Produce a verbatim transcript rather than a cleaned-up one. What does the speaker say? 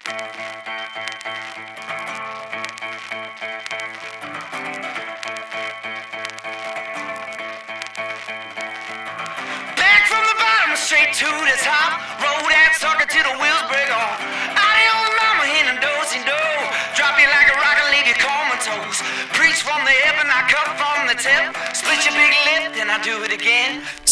Back from the bottom, straight to the top. Roll that sucker till the wheels break off. Adios, mama, in a do-si-do. Drop you like a rock and leave you comatose. Preach from the hip and I cut from the tip. Split your big lip, then I do it again.